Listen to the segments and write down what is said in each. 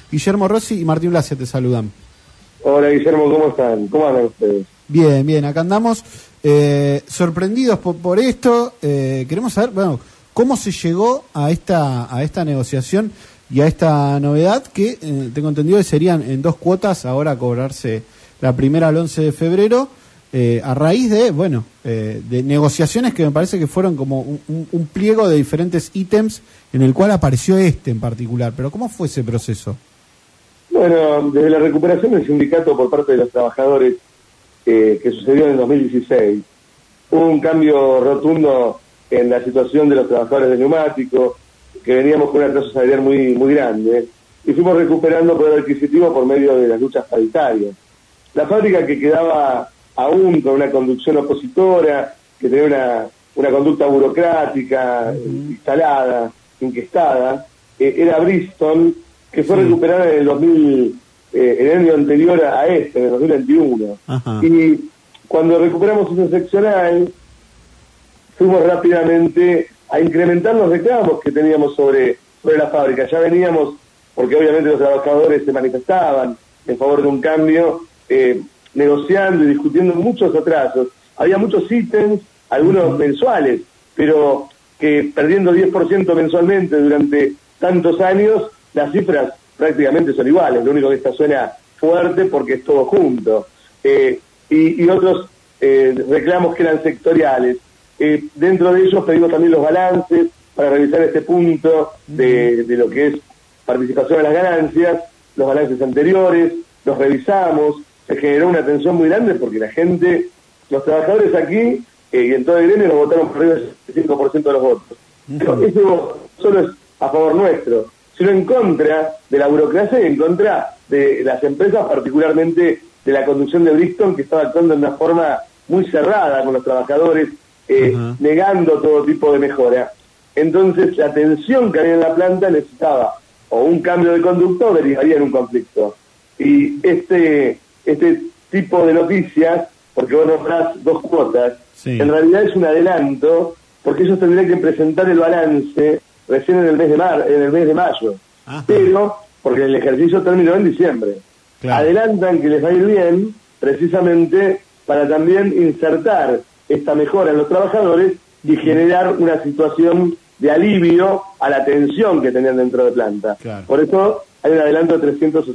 Guillermo Rossi y Martín Blasia te saludan. Hola Guillermo, ¿cómo están? ¿Cómo andan ustedes? Bien, bien, acá andamos sorprendidos por esto. Queremos saber, bueno, cómo se llegó a esta negociación y a esta novedad que tengo entendido que serían en 2 cuotas, ahora cobrarse la primera al 11 de febrero, a raíz de, bueno, de negociaciones que me parece que fueron como un pliego de diferentes ítems en el cual apareció este en particular. Pero ¿cómo fue ese proceso? Bueno, desde la recuperación del sindicato por parte de los trabajadores que sucedió en el 2016, hubo un cambio rotundo en la situación de los trabajadores de neumáticos, que veníamos con una tasa salarial muy grande, y fuimos recuperando poder adquisitivo por medio de las luchas paritarias. La fábrica que quedaba aún con una conducción opositora, que tenía una conducta burocrática instalada, inquestada, era Bristol, que fue recuperada en en el año anterior a este, en el 2021. Ajá. Y cuando recuperamos esa seccional, fuimos rápidamente a incrementar los reclamos que teníamos sobre la fábrica. Ya veníamos, porque obviamente los trabajadores se manifestaban en favor de un cambio, negociando y discutiendo muchos atrasos. Había muchos ítems, algunos mensuales, pero que perdiendo 10% mensualmente durante tantos años, las cifras prácticamente son iguales. Lo único que esta suena fuerte porque es todo junto. Y otros reclamos que eran sectoriales. Dentro de ellos pedimos también los balances para revisar este punto de lo que es participación en las ganancias, los balances anteriores, los revisamos. Se generó una tensión muy grande porque la gente, los trabajadores aquí y en todo el gremio nos votaron por arriba del 65% de los votos. Pero eso solo es a favor nuestro, sino en contra de la burocracia y en contra de las empresas, particularmente de la conducción de Bristol, que estaba actuando de una forma muy cerrada con los trabajadores, negando todo tipo de mejora. Entonces la tensión que había en la planta necesitaba o un cambio de conducta o derivaría en un conflicto. Y este tipo de noticias, porque vos nombrás 2 cuotas, en realidad es un adelanto, porque ellos tendrían que presentar el balance recién en el mes de mayo. Ajá. Pero, porque el ejercicio terminó en diciembre. Claro. Adelantan que les va a ir bien, precisamente para también insertar esta mejora en los trabajadores y generar una situación de alivio a la tensión que tenían dentro de planta. Claro. Por eso hay un adelanto de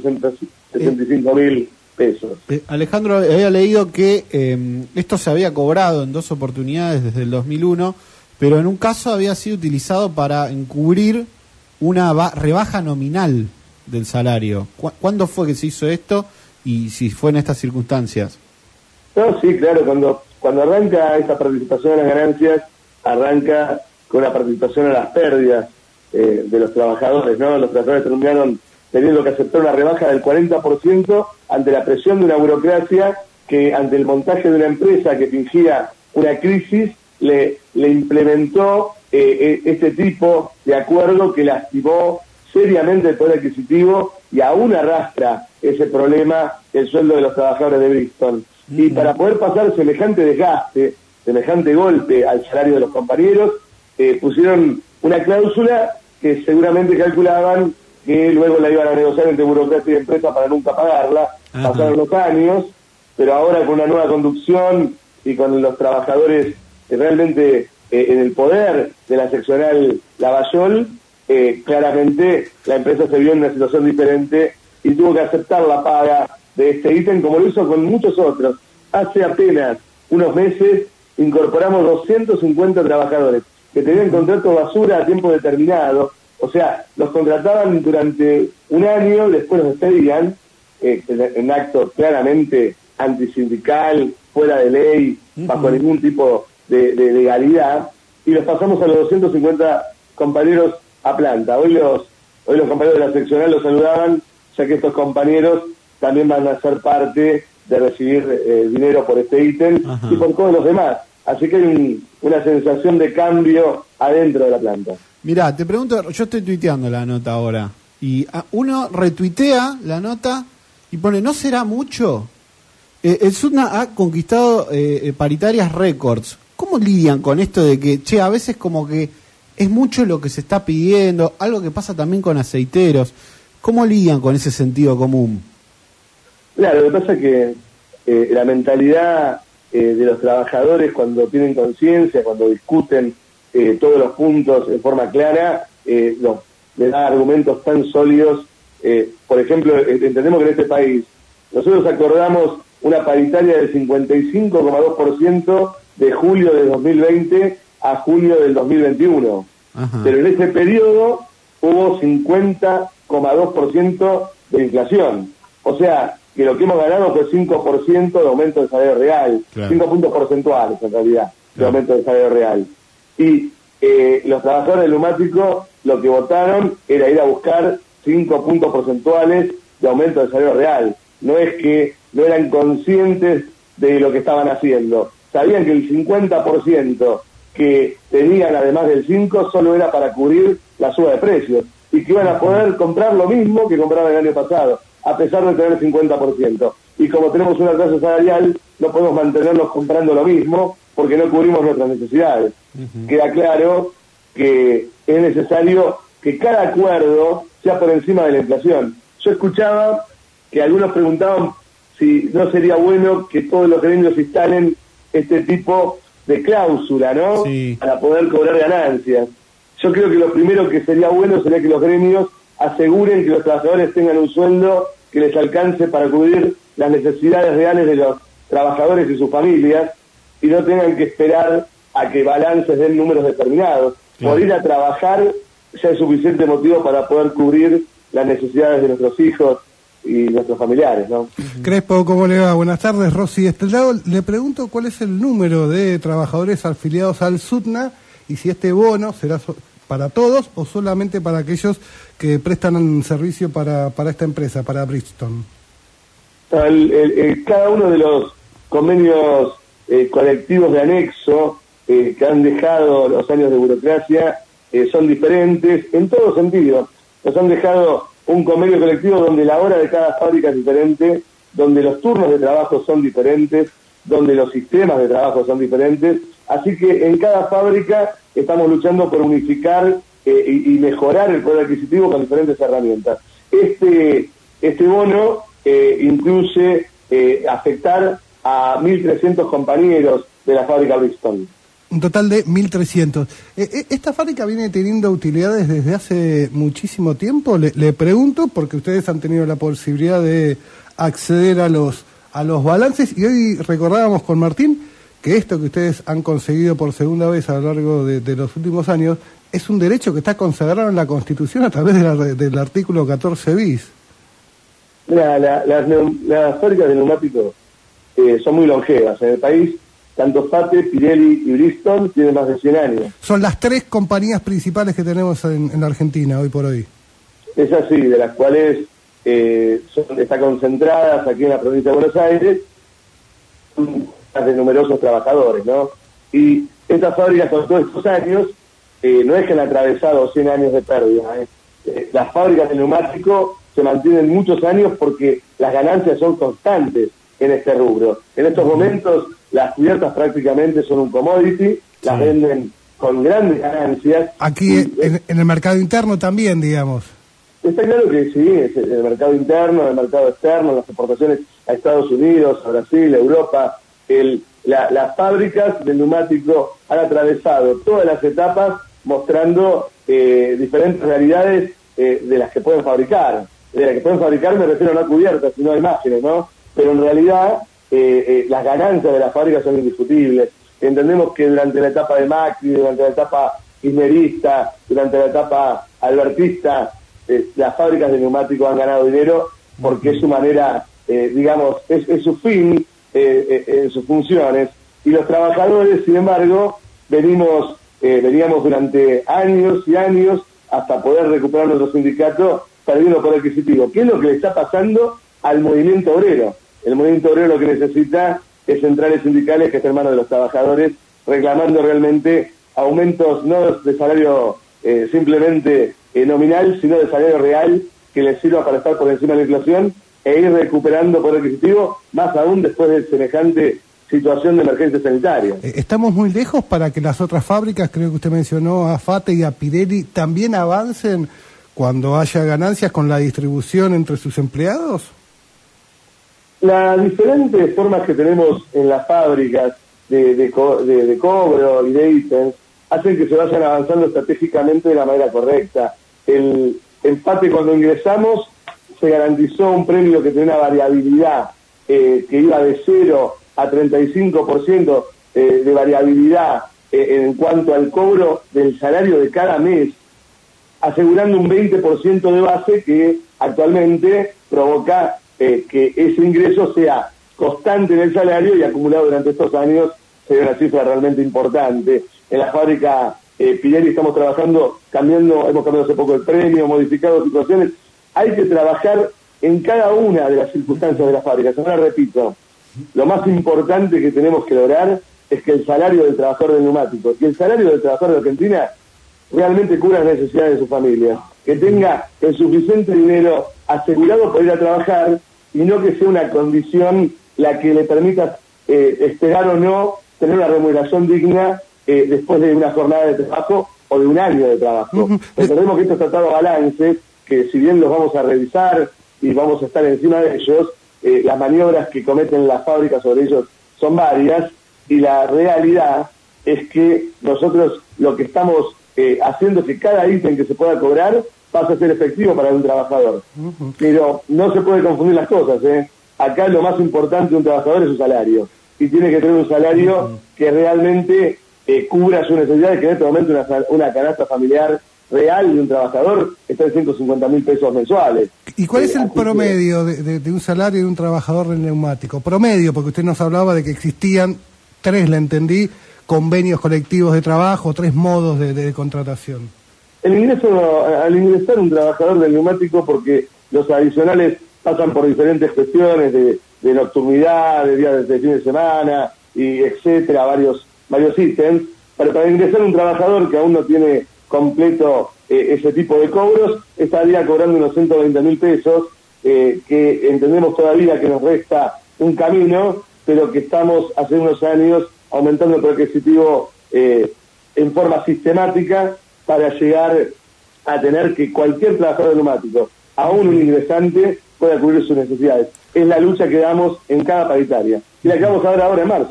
365.000 pesos. Alejandro, había leído que esto se había cobrado en 2 oportunidades desde el 2001, pero en un caso había sido utilizado para encubrir una rebaja nominal del salario. ¿Cuándo fue que se hizo esto y si fue en estas circunstancias? No, sí, claro, cuando arranca esta participación en las ganancias, arranca con la participación en las pérdidas de los trabajadores, ¿no? Los trabajadores terminaron teniendo que aceptar una rebaja del 40% ante la presión de una burocracia que, ante el montaje de una empresa que fingía una crisis, le implementó este tipo de acuerdo que lastimó seriamente el poder adquisitivo y aún arrastra ese problema el sueldo de los trabajadores de Bristol. Y para poder pasar semejante desgaste, semejante golpe al salario de los compañeros, pusieron una cláusula que seguramente calculaban que luego la iban a negociar entre burocracia y empresa para nunca pagarla. Ajá. Pasaron los años, pero ahora con una nueva conducción y con los trabajadores realmente en el poder de la seccional Lavallol, claramente la empresa se vio en una situación diferente y tuvo que aceptar la paga de este ítem, como lo hizo con muchos otros. Hace apenas unos meses incorporamos 250 trabajadores que tenían contrato basura a tiempo determinado, o sea, los contrataban durante un año, después los despedían, en acto claramente antisindical, fuera de ley, bajo ningún tipo de legalidad, y los pasamos a los 250 compañeros a planta. Hoy los compañeros de la seccional los saludaban, ya que estos compañeros también van a ser parte de recibir dinero por este ítem y por todos los demás. Así que hay una sensación de cambio adentro de la planta. Mirá, te pregunto, yo estoy tuiteando la nota ahora, y uno retuitea la nota y pone, ¿no será mucho? El SUTNA ha conquistado paritarias récords. ¿Cómo lidian con esto de que, a veces como que es mucho lo que se está pidiendo? Algo que pasa también con aceiteros. ¿Cómo lidian con ese sentido común? Claro, lo que pasa es que la mentalidad de los trabajadores cuando tienen conciencia, cuando discuten todos los puntos en forma clara, le da argumentos tan sólidos. Por ejemplo, entendemos que en este país nosotros acordamos una paritaria del 55,2% de julio de 2020 a julio del 2021. Ajá. Pero en ese periodo hubo 50,2% de inflación. O sea, que lo que hemos ganado fue 5% de aumento del salario real, claro. 5 puntos porcentuales en realidad, de aumento del salario real. Y los trabajadores del neumático lo que votaron era ir a buscar 5 puntos porcentuales de aumento del salario real. No es que no eran conscientes de lo que estaban haciendo. Sabían que el 50% que tenían además del 5 solo era para cubrir la suba de precios y que iban a poder comprar lo mismo que compraban el año pasado, a pesar de tener el 50%. Y como tenemos una tasa salarial, no podemos mantenernos comprando lo mismo porque no cubrimos nuestras necesidades. Queda claro que es necesario que cada acuerdo sea por encima de la inflación. Yo escuchaba que algunos preguntaban si no sería bueno que todos los gremios instalen este tipo de cláusula, ¿no? Sí. Para poder cobrar ganancias. Yo creo que lo primero que sería bueno sería que los gremios aseguren que los trabajadores tengan un sueldo que les alcance para cubrir las necesidades reales de los trabajadores y sus familias y no tengan que esperar a que balances den números determinados. Claro. Por ir a trabajar ya es suficiente motivo para poder cubrir las necesidades de nuestros hijos y nuestros familiares, ¿no? Crespo, ¿cómo le va? Buenas tardes, Rosy. Le pregunto cuál es el número de trabajadores afiliados al SUTNA y si este bono será para todos o solamente para aquellos que prestan un servicio para esta empresa, para Bridgestone. Cada uno de los convenios colectivos de anexo que han dejado los años de burocracia son diferentes en todo sentido. Nos han dejado un convenio colectivo donde la hora de cada fábrica es diferente, donde los turnos de trabajo son diferentes, donde los sistemas de trabajo son diferentes. Así que en cada fábrica estamos luchando por unificar y mejorar el poder adquisitivo con diferentes herramientas. Este bono incluye afectar a 1.300 compañeros de la fábrica Bridgestone. Un total de 1.300. ¿Esta fábrica viene teniendo utilidades desde hace muchísimo tiempo? Le pregunto porque ustedes han tenido la posibilidad de acceder a los balances y hoy recordábamos con Martín que esto que ustedes han conseguido por segunda vez a lo largo de los últimos años es un derecho que está consagrado en la Constitución a través del artículo 14 bis. Las fábricas de neumáticos son muy longevas en el país. Tanto FATE, Pirelli y Bridgestone tienen más de 100 años. Son las 3 compañías principales que tenemos en la Argentina hoy por hoy. Es así, de las cuales están concentradas aquí en la provincia de Buenos Aires, de numerosos trabajadores, ¿no? Y estas fábricas con todos estos años, no es que han atravesado 100 años de pérdida. Las fábricas de neumático se mantienen muchos años porque las ganancias son constantes en este rubro. En estos momentos las cubiertas prácticamente son un commodity, las venden con grandes ganancias. Aquí en el mercado interno también, digamos. Está claro que sí, es el mercado interno, el mercado externo, las exportaciones a Estados Unidos, a Brasil, a Europa. Las fábricas del neumático han atravesado todas las etapas mostrando diferentes realidades de las que pueden fabricar. De las que pueden fabricar me refiero no a cubiertas, sino a imágenes, ¿no? Pero en realidad las ganancias de las fábricas son indiscutibles. Entendemos que durante la etapa de Macri, durante la etapa kirchnerista, durante la etapa albertista, las fábricas de neumáticos han ganado dinero porque es su manera, digamos, es su fin en sus funciones. Y los trabajadores, sin embargo, veníamos durante años y años hasta poder recuperar nuestro sindicato perdiendo poder adquisitivo. ¿Qué es lo que le está pasando al movimiento obrero? El movimiento obrero lo que necesita es centrales sindicales que estén en manos de los trabajadores, reclamando realmente aumentos no de salario simplemente nominal, sino de salario real que les sirva para estar por encima de la inflación e ir recuperando poder adquisitivo, más aún después de semejante situación de emergencia sanitaria. ¿Estamos muy lejos para que las otras fábricas, creo que usted mencionó a FATE y a Pirelli, también avancen cuando haya ganancias con la distribución entre sus empleados? Las diferentes formas que tenemos en las fábricas de cobro y de ítems hacen que se vayan avanzando estratégicamente de la manera correcta. El empate, cuando ingresamos, se garantizó un premio que tenía una variabilidad que iba de 0 a 35% de variabilidad en cuanto al cobro del salario de cada mes, asegurando un 20% de base que actualmente provoca que ese ingreso sea constante en el salario y acumulado durante estos años se ve una cifra realmente importante. En la fábrica Pirelli estamos trabajando, hemos cambiado hace poco el premio, modificado situaciones. Hay que trabajar en cada una de las circunstancias de la fábrica. Ahora repito, lo más importante que tenemos que lograr es que el salario del trabajador del neumático y el salario del trabajador de Argentina realmente cubra las necesidades de su familia, que tenga el suficiente dinero asegurado para ir a trabajar y no que sea una condición la que le permita esperar o no tener una remuneración digna después de una jornada de trabajo o de un año de trabajo. Recordemos que estos tratados balances, que si bien los vamos a revisar y vamos a estar encima de ellos, las maniobras que cometen las fábricas sobre ellos son varias, y la realidad es que nosotros lo que estamos haciendo es que cada ítem que se pueda cobrar pase a ser efectivo para un trabajador. Pero no se puede confundir las cosas, Acá lo más importante de un trabajador es su salario, y tiene que tener un salario que realmente cubra sus necesidades, que en este momento una canasta familiar real de un trabajador está en 150.000 pesos mensuales. ¿Y cuál es el promedio de un salario de un trabajador del neumático? Promedio, porque usted nos hablaba de que existían 3, le entendí, convenios colectivos de trabajo, 3 modos de contratación. Al ingresar un trabajador del neumático, porque los adicionales pasan por diferentes cuestiones de nocturnidad, de días de fin de semana, y etcétera, varios ítems, para ingresar un trabajador que aún no tiene completo ese tipo de cobros, estaría cobrando unos 120.000 pesos, que entendemos todavía que nos resta un camino, pero que estamos hace unos años aumentando el poder adquisitivo en forma sistemática para llegar a tener que cualquier trabajador neumático, aún un ingresante, pueda cubrir sus necesidades. Es la lucha que damos en cada paritaria, y la que vamos a ver ahora en marzo.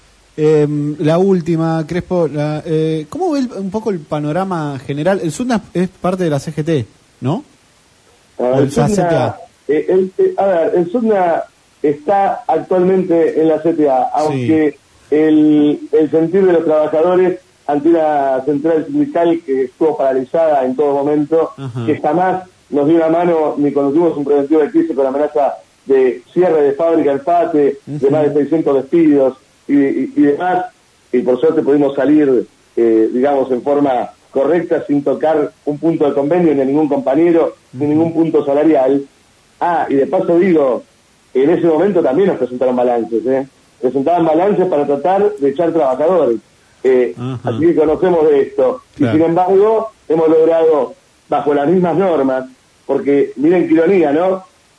La última, Crespo, ¿cómo ve un poco el panorama general? El SUDNA es parte de la CGT, ¿no? El SUDNA está actualmente en la CTA, aunque el sentir de los trabajadores ante una central sindical que estuvo paralizada en todo momento, que jamás nos dio una mano ni cuando tuvimos un preventivo de crisis con amenaza de cierre de fábrica, empate, de más de 600 despidos y demás, y por suerte pudimos salir, digamos, en forma correcta, sin tocar un punto de convenio ni a ningún compañero, ni ningún punto salarial. Y de paso digo, en ese momento también nos presentaron balances, presentaban balances para tratar de echar trabajadores, así que conocemos de esto, claro. Y sin embargo hemos logrado, bajo las mismas normas, porque miren qué ironía, ¿no?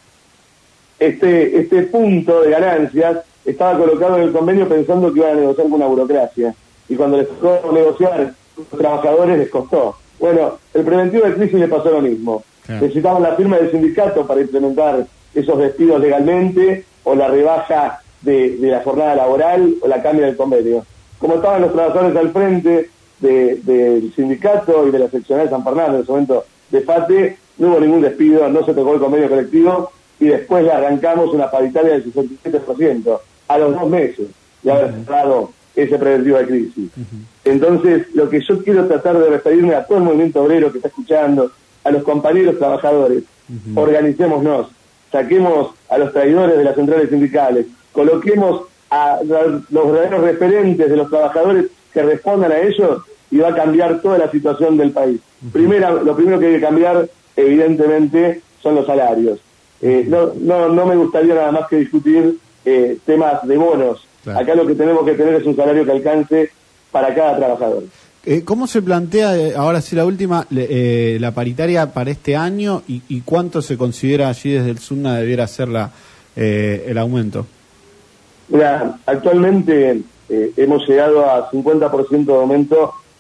Este punto de ganancias estaba colocado en el convenio pensando que iban a negociar con una burocracia, y cuando les tocó negociar los trabajadores les costó. Bueno, el preventivo de crisis le pasó lo mismo. Claro. Necesitaban la firma del sindicato para implementar esos despidos legalmente, o la rebaja de la jornada laboral, o la cambio del convenio. Como estaban los trabajadores al frente del sindicato y de la seccional de San Fernando, en ese momento de FATE, no hubo ningún despido, no se tocó el convenio colectivo, y después le arrancamos una paritaria del 67% a los 2 meses de haber cerrado ese preventivo de crisis. Entonces, lo que yo quiero tratar de referirme a todo el movimiento obrero que está escuchando, a los compañeros trabajadores, organicémonos, saquemos a los traidores de las centrales sindicales, coloquemos a los verdaderos referentes de los trabajadores que respondan a ellos, y va a cambiar toda la situación del país. Lo primero que hay que cambiar, evidentemente, son los salarios. No me gustaría nada más que discutir temas de bonos. Claro. Acá lo que tenemos que tener es un salario que alcance para cada trabajador. ¿Cómo se plantea, ahora sí la última, la paritaria para este año, y cuánto se considera allí desde el SUDNA debiera ser el aumento? Mira, actualmente hemos llegado a 50% de aumento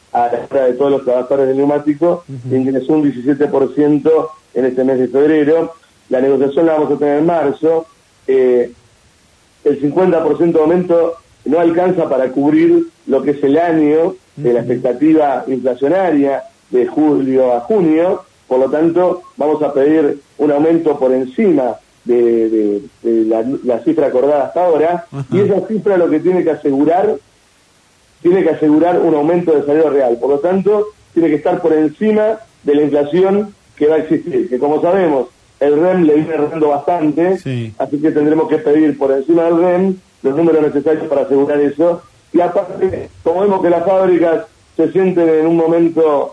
a la hora de todos los trabajadores del neumático, ingresó un 17% en este mes de febrero. La negociación la vamos a tener en marzo. El 50% de aumento no alcanza para cubrir lo que es el año de la expectativa inflacionaria de julio a junio, por lo tanto vamos a pedir un aumento por encima de la cifra acordada hasta ahora. Y esa cifra lo que tiene que asegurar un aumento de salario real, por lo tanto tiene que estar por encima de la inflación que va a existir, que como sabemos el REM le viene errando bastante, sí. Así que tendremos que pedir por encima del REM los números necesarios para asegurar eso. Y aparte, como vemos que las fábricas se sienten en un momento,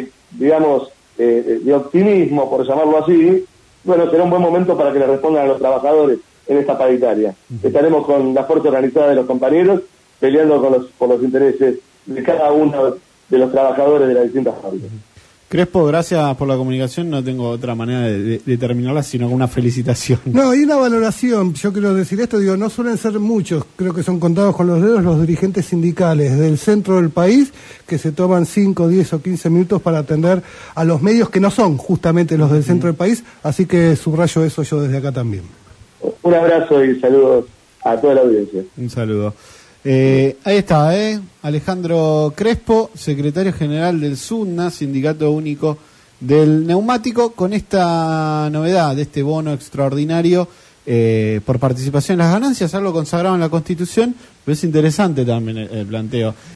de optimismo, por llamarlo así, bueno, será un buen momento para que le respondan a los trabajadores en esta paritaria. Estaremos con la fuerza organizada de los compañeros, peleando por los intereses de cada uno de los trabajadores de las distintas fábricas. Crespo, gracias por la comunicación. No tengo otra manera de terminarla, sino con una felicitación. No, y una valoración. Yo quiero decir esto, no suelen ser muchos, creo que son contados con los dedos los dirigentes sindicales del centro del país que se toman 5, 10 o 15 minutos para atender a los medios que no son justamente los del centro del país, así que subrayo eso yo desde acá también. Un abrazo y saludos a toda la audiencia. Un saludo. Ahí está, Alejandro Crespo, secretario general del SUNNA, Sindicato Único del Neumático, con esta novedad de este bono extraordinario por participación en las ganancias, algo consagrado en la Constitución, pero es interesante también el planteo.